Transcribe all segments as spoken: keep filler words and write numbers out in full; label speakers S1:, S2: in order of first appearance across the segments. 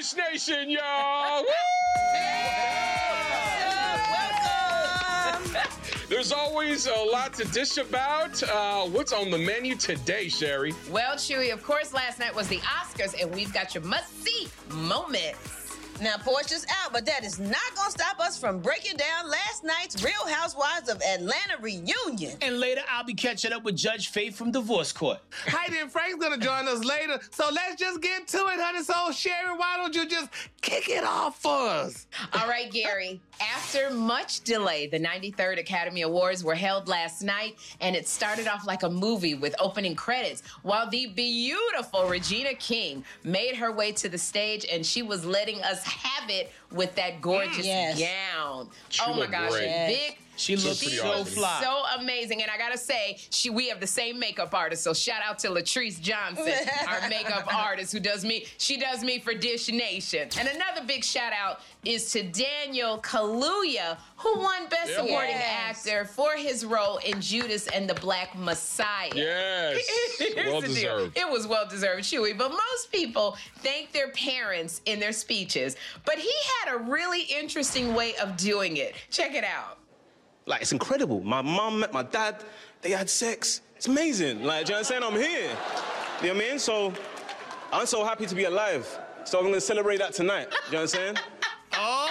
S1: Dish Nation, y'all! Woo! There's always a lot to dish about. Uh, what's on the menu today, Sherry?
S2: Well, Chewy, of course, last night was the Oscars, and we've got your must-see moments.
S3: Now, Portia's out, but that is not going to stop us from breaking down last night's Real Housewives of Atlanta reunion.
S4: And later, I'll be catching up with Judge Faith from Divorce Court.
S5: Heidi and Frank's going to join us later, so let's just get to it, honey. So, Sherry, why don't you just kick it off for us?
S2: All right, Gary. After much delay, the ninety-third Academy Awards were held last night, and it started off like a movie with opening credits, while the beautiful Regina King made her way to the stage, and she was letting us have it with that gorgeous
S3: Yes.
S2: gown.
S1: She
S2: oh, my
S1: looked
S2: gosh.
S1: great.
S2: Big.
S4: She looked
S1: pretty
S4: so
S1: awesome.
S4: fly.
S2: So amazing. And I got to say, she we have the same makeup artist. So shout out to Latrice Johnson, our makeup artist who does me. She does me for Dish Nation. And another big shout out is to Daniel Kaluuya, who won Best
S1: Yeah.
S2: Supporting
S3: Yes.
S2: Actor for his role in Judas and the Black Messiah.
S1: Yes.
S2: Here's
S1: Well
S2: the deal.
S1: deserved.
S2: It was well deserved, Chewy. But most people thank their parents in their speeches. But he had a really interesting way of doing it. Check it out.
S6: Like, it's incredible. My mom met my dad. They had sex. It's amazing. Like, do you understand? I'm here. You know what I mean? So, I'm so happy to be alive. So, I'm going to celebrate that tonight. Do you understand?
S5: Oh,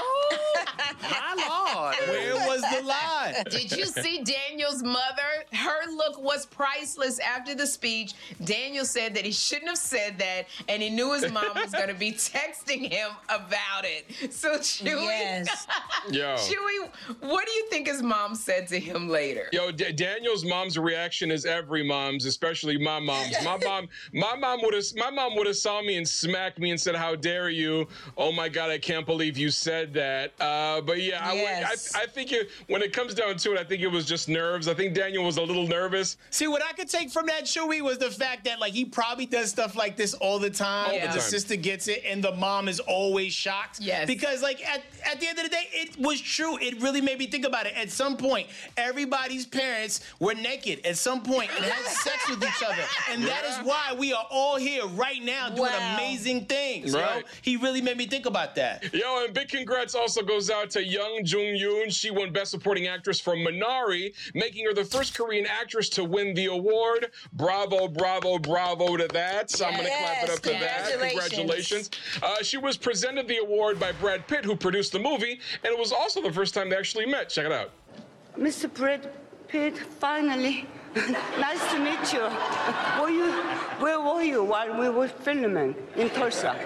S5: my Lord.
S4: Where was the lie?
S2: Did you see Daniel's mother? Her look was priceless after the speech. Daniel said that he shouldn't have said that, and he knew his mom was going to be texting him about it. So, Chewy,
S3: Yes.
S1: Yo.
S2: Chewy, what do you think his mom said to him later?
S1: Yo, D- Daniel's mom's reaction is every mom's, especially my mom's. My mom, my mom would have, my mom would have saw me and smacked me and said, "How dare you? Oh my God, I can't believe you said that." Uh, but yeah, I,
S3: Yes.
S1: I, I think it, when it comes down to it, I think it was just nerves. I think Daniel was a little nervous.
S4: See, what I could take from that, Chewy, was the fact that, like, he probably does stuff like this all the time.
S2: All the
S4: and the
S1: time.
S4: sister gets it, and the mom is always shocked.
S2: Yes.
S4: Because, like, at, at the end of the day, it was true. It really made me think about it. At some point, everybody's parents were naked at some point and had sex with each other. And that
S1: Yeah.
S4: is why we are all here right now doing
S3: Wow.
S4: amazing things.
S1: Right.
S4: Yo. He really made me think about that.
S1: Yo, and big congrats also goes out to Young Jung Yoon. She won Best Supporting Actress for Minari, making her the first Korean actress to win the award. Bravo, bravo, bravo to that. So I'm going to clap it up to that.
S3: Congratulations.
S1: Congratulations. Uh, she was presented the award by Brad Pitt, who produced the movie, and it was also the first time they actually met. Check it out.
S7: Mister Brad Pitt, finally. Nice to meet you. Were you. Where were you while we were filming in Tulsa?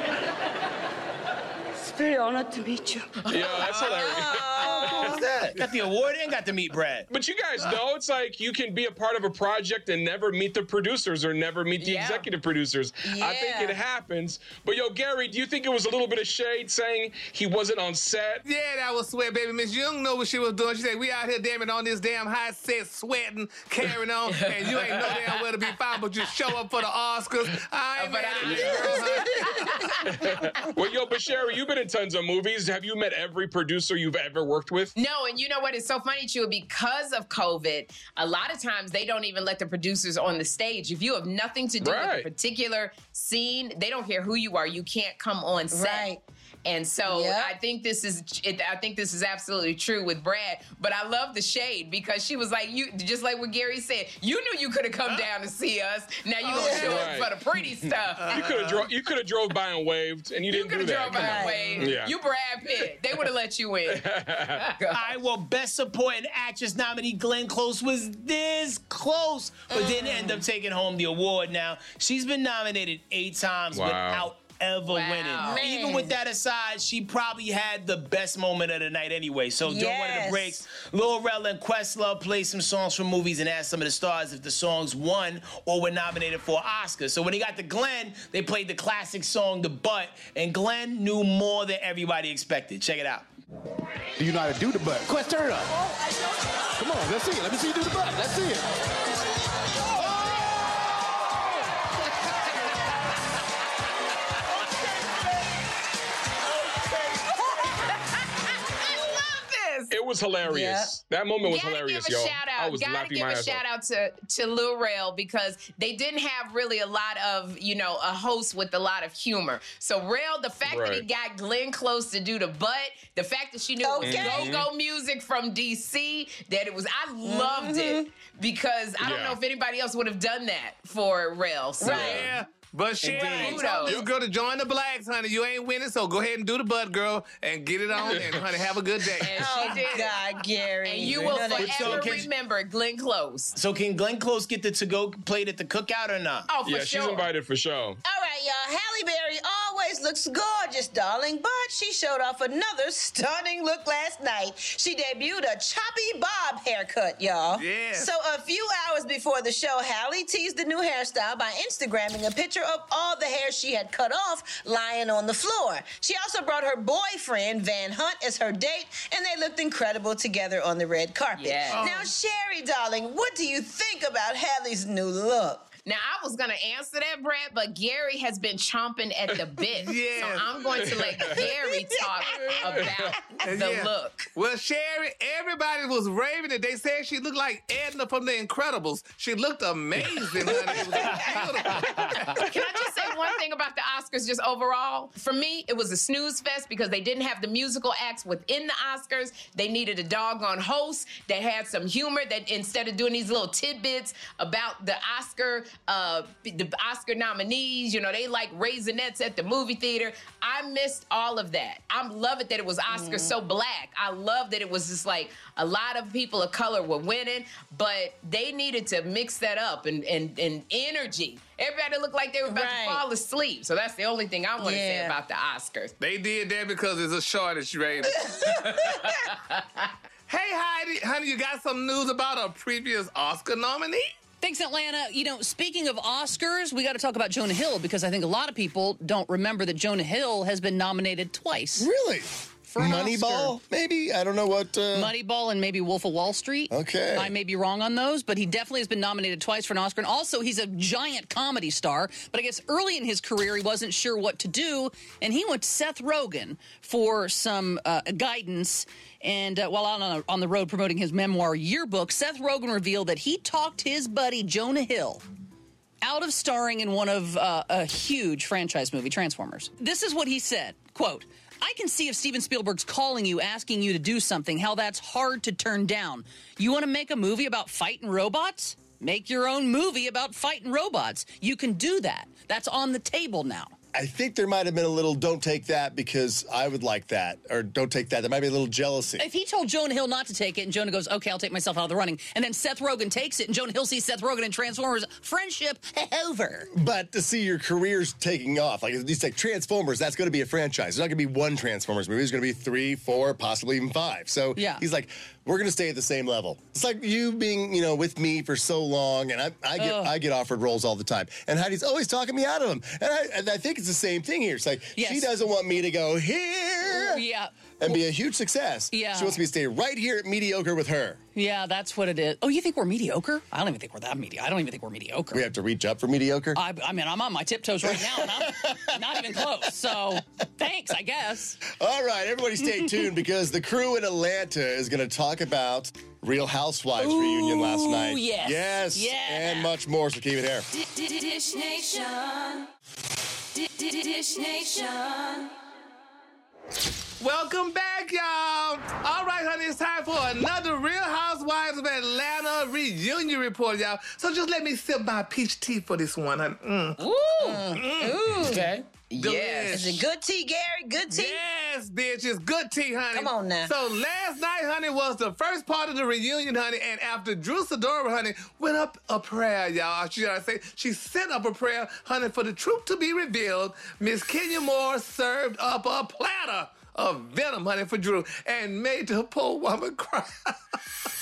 S7: It's very honored to meet you.
S1: Yeah, that's hilarious.
S4: What's that? Got the award and got to meet Brad.
S1: But you guys know it's like you can be a part of a project and never meet the producers or never meet the
S2: Yeah.
S1: executive producers. I think
S3: Yeah.
S1: it happens. But yo, Gary, do you think it was a little bit of shade saying he wasn't on set?
S5: Yeah, that was sweat, baby. Miss Young know what she was doing. She said, we out here, damn it, on this damn high set, sweating, carrying on, and you ain't no damn where to be found, but you show up for the Oscars. I ain't
S2: But
S5: mad
S2: I-
S5: at you, girl, huh?
S1: Well, yo, but Sherry, you've been in tons of movies. Have you met every producer you've ever worked with?
S2: No, and you know what? It's so funny, Chew, because of COVID, a lot of times they don't even let the producers on the stage. If you have nothing to do
S1: Right.
S2: with a particular scene, they don't care who you are. You can't come on set.
S3: Right.
S2: And so
S3: Yep.
S2: I think this is it, I think this is absolutely true with Brad. But I love the shade because she was like, you just like what Gary said, you knew you could have come down to see us. Now you gonna show
S1: Right.
S2: up for the pretty stuff.
S1: You could have drove. You could have drove by and waved, and you
S2: You
S1: didn't
S2: could
S1: do
S2: have
S1: that.
S2: drove by
S1: Come
S2: and
S1: on.
S2: waved.
S1: Yeah.
S2: You Brad Pitt. They would have let you in.
S4: I will Best Supporting Actress nominee Glenn Close was this close, but didn't end up taking home the award. Now, she's been nominated eight times
S1: Wow.
S4: without ever
S2: Wow.
S4: winning.
S2: Man.
S4: Even with that aside, she probably had the best moment of the night anyway. So during one of the
S3: Yes.
S4: breaks, Lil Rel and Questlove played some songs from movies and asked some of the stars if the songs won or were nominated for an Oscar. So when they got to Glenn, they played the classic song The Butt, and Glenn knew more than everybody expected. Check it out.
S8: Do you know how to do the butt? Quest, turn it up. Come on, let's see it. Let me see you do the butt. Let's see it.
S2: I love this.
S1: It was hilarious. That moment was
S2: Gotta
S1: hilarious,
S2: give a
S1: yo.
S2: shout out.
S1: I was
S2: Gotta
S1: laughing
S2: give
S1: my
S2: a
S1: ass
S2: shout
S1: off.
S2: out to to Lil Rel because they didn't have really a lot of, you know, a host with a lot of humor. So Rel, the fact that he
S1: Right.
S2: got Glenn Close to do the butt, the fact that she knew
S3: Okay.
S2: it was go-go music from D C, that it was, I loved it because I don't
S1: Yeah.
S2: know if anybody else would have done that for Rel. So.
S5: Yeah. But Sherry, I
S2: Indeed.
S5: told this girl to join the blacks, honey. You ain't winning, so go ahead and do the butt, girl, and get it on, and honey, have a good day.
S2: And
S3: Oh,
S2: she did it.
S3: God, Gary.
S2: And you
S3: You
S2: will
S3: know that-
S2: forever
S4: So can-
S2: remember Glenn Close.
S4: So can Glenn Close get the to-go plate at the cookout or not?
S2: Oh, for
S1: Yeah,
S2: sure.
S1: she's invited for sure.
S3: All right, y'all. Halle Berry always looks gorgeous, darling, but she showed off another stunning look last night. She debuted a choppy bob haircut, y'all.
S5: Yeah.
S3: So a few hours before the show, Halle teased the new hairstyle by Instagramming a picture of all the hair she had cut off lying on the floor. She also brought her boyfriend, Van Hunt, as her date, and they looked incredible together on the red carpet.
S2: Yes. Oh.
S3: Now, Sherry, darling, what do you think about Halle's new look?
S2: Now, I was going to answer that, Brad, but Gary has been chomping at the bit.
S5: Yeah.
S2: So I'm going to let Gary talk about the
S5: Yeah.
S2: look.
S5: Well, Sherry, everybody was raving it. They said she looked like Edna from The Incredibles. She looked amazing, honey. It was beautiful.
S2: Can I just say one thing about the Oscars just overall? For me, it was a snooze fest because they didn't have the musical acts within the Oscars. They needed a doggone host that had some humor, that instead of doing these little tidbits about the Oscar, uh, the Oscar nominees, you know, they like Raisinets at the movie theater. I missed all of that. I love it that it was Oscar so black. I love that it was just like a lot of people of color were winning, but they needed to mix that up and, and, and energy. Everybody looked like they were about
S3: Right.
S2: to fall asleep. So that's the only thing I want to say
S3: Yeah.
S2: about the Oscars.
S5: They did that because it's a shortage, Ray. Hey, Heidi, honey, you got some news about a previous Oscar nominee?
S9: Thanks, Atlanta. You know, speaking of Oscars, we got to talk about Jonah Hill because I think a lot of people don't remember that Jonah Hill has been nominated twice.
S10: Really?
S9: For an
S10: Moneyball,
S9: Oscar.
S10: maybe? I don't know what. Uh...
S9: Moneyball and maybe Wolf of Wall Street.
S10: Okay.
S9: I may be wrong on those, but he definitely has been nominated twice for an Oscar. And also, he's a giant comedy star. But I guess early in his career, he wasn't sure what to do. And he went to Seth Rogen for some uh, guidance. And uh, while out on, on the road promoting his memoir Yearbook, Seth Rogen revealed that he talked his buddy Jonah Hill out of starring in one of uh, a huge franchise movie, Transformers. This is what he said, quote, "I can see if Steven Spielberg's calling you, asking you to do something, how that's hard to turn down. You want to make a movie about fighting robots? Make your own movie about fighting robots. You can do that. That's on the table now."
S10: I think there might have been a little don't take that because I would like that, or don't take that. There might be a little jealousy.
S9: If he told Jonah Hill not to take it, and Jonah goes, okay, I'll take myself out of the running, and then Seth Rogen takes it, and Jonah Hill sees Seth Rogen in Transformers, friendship over.
S10: But to see your careers taking off, like these like Transformers, that's going to be a franchise. There's not going to be one Transformers movie. There's going to be three, four, possibly even five. So
S9: Yeah.
S10: he's like, we're going to stay at the same level. It's like you being, you know, with me for so long, and I, I get
S9: Ugh.
S10: I get offered roles all the time, and Heidi's always talking me out of them. And I, and I think it's the same thing here. It's like
S9: Yes.
S10: she doesn't want me to go here
S9: Yeah.
S10: and be a huge success.
S9: Yeah.
S10: She wants me to stay right here at mediocre with her.
S9: Yeah, that's what it is. Oh, you think we're mediocre? I don't even think we're that mediocre. I don't even think we're mediocre.
S10: We have to reach up for mediocre.
S9: I, I mean, I'm on my tiptoes right now, and I'm not even close. So, thanks, I guess.
S10: All right, everybody stay tuned because the crew in Atlanta is going to talk about Real Housewives reunion last night.
S9: yes.
S10: Yes.
S9: Yeah.
S10: And much more, so keep it here.
S11: Dish Nation. Dish Nation.
S5: Welcome back, y'all. All right, honey, it's time for another Real Housewives of Atlanta reunion report, y'all. So just let me sip my peach tea for this one, honey. Mm.
S2: Ooh.
S4: Okay.
S2: Yes.
S3: Is it good tea, Gary? Good tea?
S5: Yes, bitch, it's good tea, honey.
S3: Come on now.
S5: So last night, honey, was the first part of the reunion, honey, and after Drew Sidora, honey, went up a prayer, y'all. Should I say? She sent up a prayer, honey, for the truth to be revealed. Miss Kenya Moore served up a platter of venom, honey, for Drew and made the poor woman cry.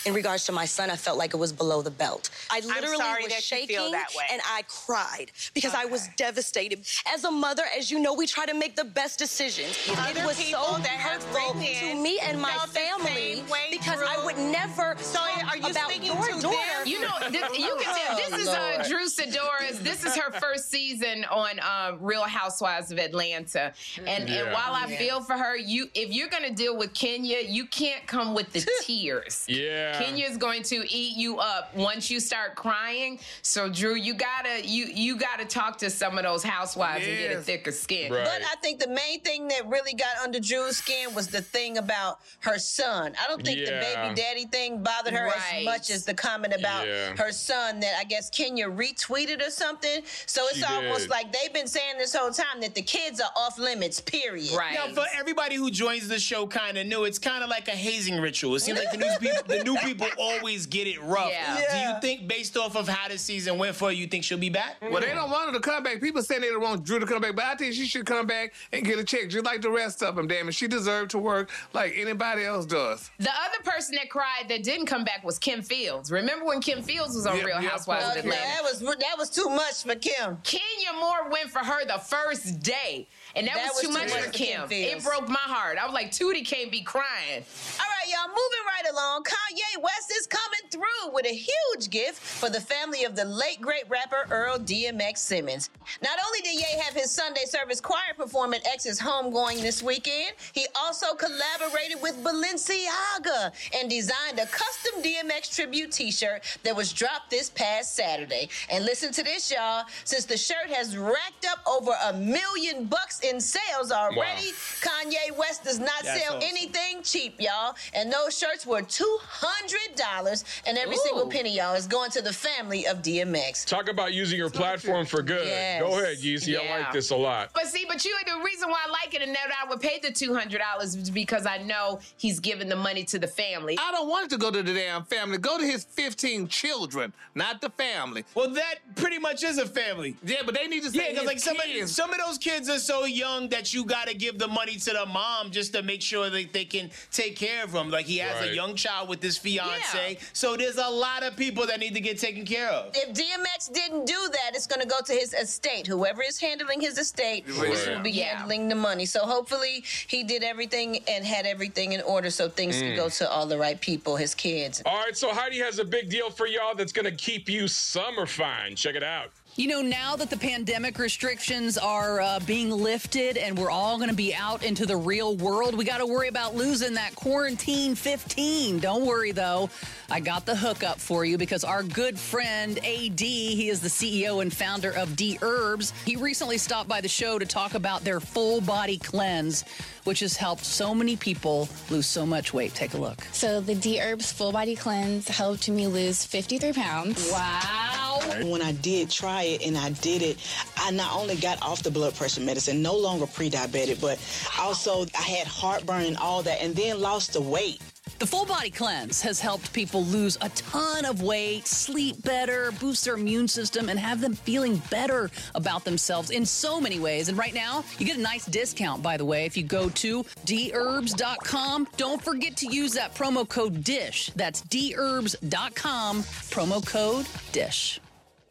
S12: in regards to my son, I felt like it was below the belt. I literally
S13: sorry
S12: was
S13: that you
S12: shaking
S13: feel that way.
S12: and I cried because
S13: Okay.
S12: I was devastated. As a mother, as you know, we try to make the best decisions.
S13: Other
S12: It was
S13: people
S12: so
S13: that have
S12: hurtful
S13: written
S12: to
S13: in
S12: me and my
S13: felt the
S12: family
S13: same way,
S12: because
S13: Drew.
S12: I would never
S13: So
S12: talk
S13: are you
S12: about
S13: speaking
S12: your
S13: to
S12: daughter.
S13: them?
S2: You know, this, you can tell this
S3: Oh,
S2: is uh,
S3: Lord.
S2: Drew Sidora's. This is her first season on uh, Real Housewives of Atlanta, and
S1: Yeah.
S2: and while I feel for her, you if you're gonna deal with Kenya, you can't come with the tears.
S1: Yeah.
S2: Kenya's going to eat you up once you start crying. So Drew, you gotta you you gotta talk to some of those housewives and get a
S5: Yes.
S2: thicker skin.
S1: Right.
S3: But I think the main thing that really got under Drew's skin was the thing about her son. I don't think the
S1: Yeah.
S3: baby daddy thing bothered her
S2: Right.
S3: as much as the comment about
S1: Yeah.
S3: her son that I guess Kenya retweeted or something. So it's
S1: She
S3: almost
S1: did.
S3: like they've been saying this whole time that the kids are off limits, period.
S2: Right.
S4: Now, for everybody who joins the show kind of new, it's kind of like a hazing ritual. It seems like the new, people, the new people always get it rough.
S2: Yeah.
S4: Do
S3: Yeah.
S4: you think, based off of how the season went for her, you think she'll be back?
S5: Well, they don't want her to come back. People saying they don't want Drew to come back, but I think she should come back and get a check just like the rest of them, damn it. She deserved to work like anybody else does.
S2: The other person that cried that didn't come back was Kim Fields. Remember when Kim Fields was on
S5: Yep,
S2: Real
S5: yep.
S2: Housewives of
S3: Okay,
S2: Atlanta?
S3: that was that was too much for Kim.
S2: Kenya Moore went for her the first day, and that, was, too much for Kim.
S3: Kim
S2: It
S3: Fields.
S2: broke my heart. I was like, Tootie can't be crying.
S3: All right, y'all, moving right along. Kanye West is coming through with a huge gift for the family of the late, great rapper Earl D M X Simmons. Not only did Ye have his Sunday service choir perform at X's homegoing this weekend, he also collaborated with Balenciaga and designed a custom D M X tribute t-shirt that was dropped this past Saturday. And listen to this, y'all. Since the shirt has racked up over a million bucks in sales already, Kanye West does not
S4: That's
S3: sell
S4: awesome.
S3: anything cheap, y'all. And those shirts were two hundred dollars, and every
S2: Ooh.
S3: single penny, y'all, is going to the family of D M X.
S1: Talk about using your platform for good.
S3: Yes.
S1: Go ahead, Yeezy. I
S2: Yeah.
S1: like this a lot.
S2: But see, but you, the reason why I like it and that I would pay the two hundred dollars is because I know he's giving the money to the family.
S5: I don't want it to go to the damn family. Go to his fifteen children, not the family.
S4: Well, that pretty much is a family.
S5: Yeah, but they need to say
S4: Yeah, because
S5: his
S4: like some of,
S5: kids.
S4: some of those kids are so young that you got to give the money to the mom just to make sure that they can take care of them. Like he has
S1: Right.
S4: a young child with his fiance,
S2: Yeah.
S4: so there's a lot of people that need to get taken care of.
S3: If D M X didn't do that, it's going to go to his estate. Whoever is handling his estate is
S1: Right.
S3: will be
S2: Yeah.
S3: handling the money. So hopefully he did everything and had everything in order so things could go to all the right people, his kids.
S1: All right, so Heidi has a big deal for y'all that's going to keep you summer fine. Check it out.
S9: You know, now that the pandemic restrictions are uh, being lifted and we're all going to be out into the real world, we got to worry about losing that quarantine fifteen. Don't worry, though. I got the hookup for you because our good friend A D, he is the C E O and founder of D Herbs. He recently stopped by the show to talk about their full body cleanse, which has helped so many people lose so much weight. Take a look.
S14: So the D Herbs Full Body Cleanse helped me lose fifty-three pounds.
S9: Wow.
S15: When I did try it and I did it, I not only got off the blood pressure medicine, no longer pre-diabetic, but also I had heartburn and all that, and then lost the weight.
S9: The Full Body Cleanse has helped people lose a ton of weight, sleep better, boost their immune system, and have them feeling better about themselves in so many ways. And right now, you get a nice discount, by the way, if you go to d herbs dot com. Don't forget to use that promo code DISH. That's d herbs dot com, promo code DISH.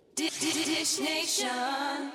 S11: Dish Nation.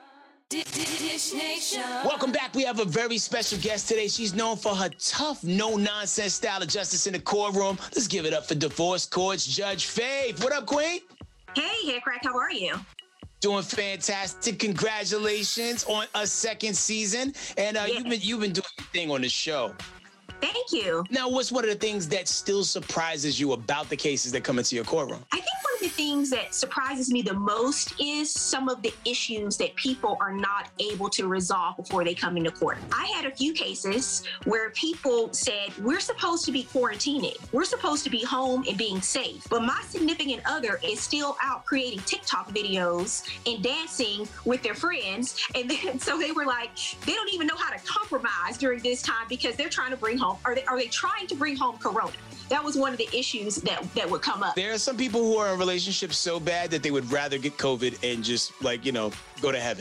S11: Dish Nation.
S4: Welcome back. We have a very special guest today. She's known for her tough, no-nonsense style of justice in the courtroom. Let's give it up for Divorce Courts Judge Faith. What up, Queen?
S16: Hey, Hey Crack, how are you?
S4: Doing fantastic. Congratulations on a second season. And uh, you've been you've been doing your thing on the show.
S16: Thank you.
S4: Now, what's one of the things that still surprises you about the cases that come into your courtroom?
S16: I think one of the things that surprises me the most is some of the issues that people are not able to resolve before they come into court. I had a few cases where people said, we're supposed to be quarantining. We're supposed to be home and being safe. But my significant other is still out creating TikTok videos and dancing with their friends. And then, so they were like, they don't even know how to compromise during this time because they're trying to bring home, are they, are they trying to bring home Corona? That was one of the issues that, that would come up.
S4: There are some people who are in relationships so bad that they would rather get COVID and just, like, you know, go to heaven.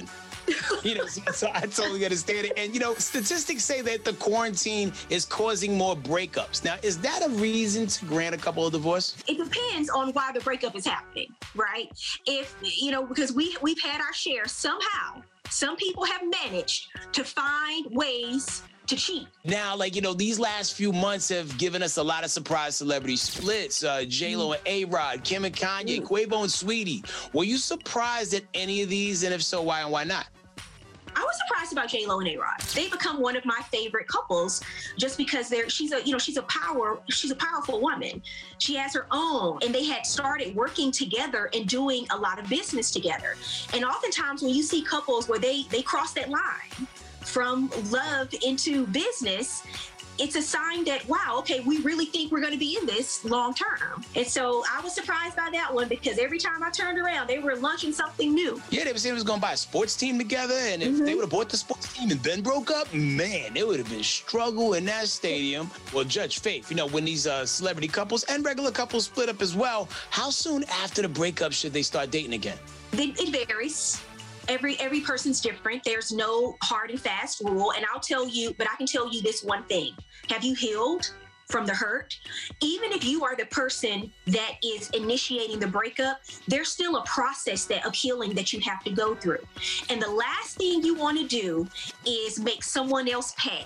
S4: You know, so, so I totally understand it. And, you know, statistics say that the quarantine is causing more breakups. Now, is that a reason to grant a couple a divorce?
S16: It depends on why the breakup is happening, right? If, you know, because we, we've had our share somehow. Some people have managed to find ways to cheat.
S4: Now, like, you know, these last few months have given us a lot of surprise celebrity splits. Uh, J-Lo and A-Rod, Kim and Kanye, Quavo and Sweetie. Were you surprised at any of these? And if so, why and why not?
S16: I was surprised about J-Lo and A-Rod. They become one of my favorite couples just because they're she's a you know she's a power she's a powerful woman. She has her own, and they had started working together and doing a lot of business together. And oftentimes when you see couples where they they cross that line from love into business, it's a sign that, wow, okay, we really think we're going to be in this long term. And so I was surprised by that one because every time I turned around, they were launching something new.
S4: Yeah, they were saying they was going to buy a sports team together, and if mm-hmm. they would have bought the sports team and then broke up, man, it would have been struggle in that stadium. Well, Judge Faith, you know, when these uh, celebrity couples and regular couples split up as well, how soon after the breakup should they start dating again?
S16: It varies. Every every person's different. There's no hard and fast rule. And I'll tell you, but I can tell you this one thing. Have you healed from the hurt? Even if you are the person that is initiating the breakup, there's still a process that of healing that you have to go through. And the last thing you want to do is make someone else pay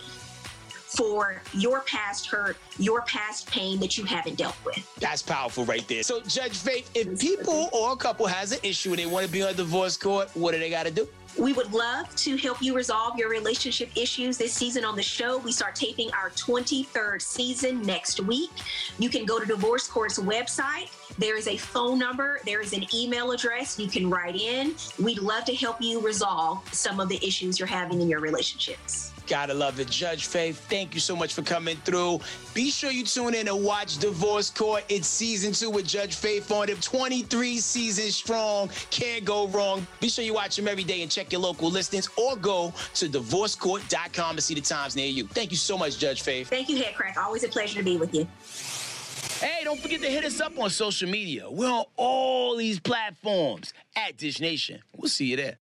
S16: for your past hurt, your past pain that you haven't dealt with.
S4: That's powerful right there. So, Judge Faith, if people or a couple has an issue and they want to be on divorce court, what do they got to do?
S16: We would love to help you resolve your relationship issues this season on the show. We start taping our twenty-third season next week. You can go to Divorce Court's website. There is a phone number. There is an email address you can write in. We'd love to help you resolve some of the issues you're having in your relationships.
S4: Gotta love it. Judge Faith, thank you so much for coming through. Be sure you tune in and watch Divorce Court. It's season two with Judge Faith on it. twenty-three seasons strong. Can't go wrong. Be sure you watch them every day and check your local listings or go to divorce court dot com to see the times near you. Thank you so much, Judge Faith.
S16: Thank you, Headcrack. Always a pleasure to be with you.
S4: Hey, don't forget to hit us up on social media. We're on all these platforms at Dish Nation. We'll see you there.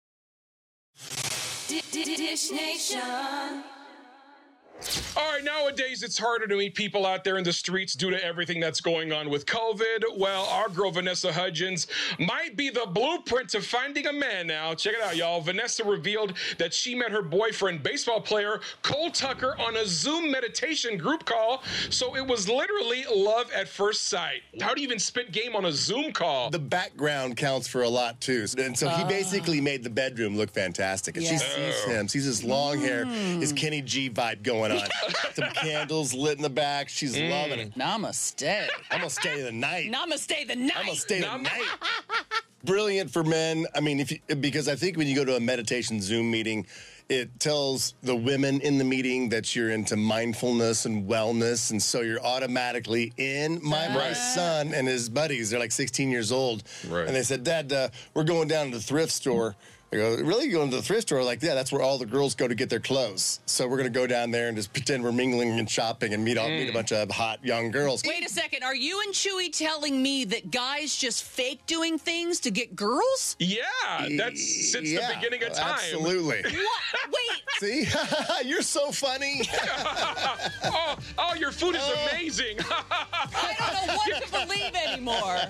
S11: Dish Nation.
S1: All right, nowadays it's harder to meet people out there in the streets due to everything that's going on with COVID. Well, our girl Vanessa Hudgens might be the blueprint to finding a man now. Check it out, y'all. Vanessa revealed that she met her boyfriend, baseball player Cole Tucker, on a Zoom meditation group call. So it was literally love at first sight. How do you even spit game on a Zoom call?
S10: The background counts for a lot, too. And so he basically made the bedroom look fantastic. And
S9: Yeah.
S10: she sees him, sees his long hair, his Kenny G vibe going on. Some candles lit in the back. She's
S9: Mm.
S10: loving it.
S9: Namaste.
S10: I'm going to stay the night.
S9: Namaste the night.
S10: I'm going to stay the night. Brilliant for men. I mean, if you, because I think when you go to a meditation Zoom meeting, it tells the women in the meeting that you're into mindfulness and wellness, and so you're automatically in. My, my
S1: Right.
S10: son and his buddies, they're like sixteen years old,
S1: Right.
S10: and they said, Dad, uh, we're going down to the thrift store. I go, really? You going to the thrift store? Like, yeah, that's where all the girls go to get their clothes. So we're going to go down there and just pretend we're mingling and shopping and meet, all, meet a bunch of hot young girls.
S9: Wait a second. Are you and Chewy telling me that guys just fake doing things to get girls?
S1: Yeah, that's since
S10: Yeah,
S1: the beginning of time.
S10: Absolutely.
S9: What? Wait.
S10: See? You're so funny.
S1: oh, oh, your food is
S10: Uh.
S1: amazing.
S9: I don't know what to believe anymore.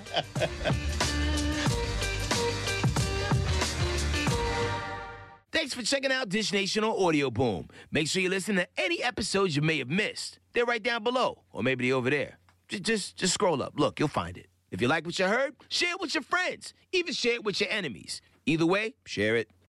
S4: Thanks for checking out Dish Nation on Audio Boom. Make sure you listen to any episodes you may have missed. They're right down below, or maybe they're over there. Just, just, just scroll up. Look, you'll find it. If you like what you heard, share it with your friends. Even share it with your enemies. Either way, share it.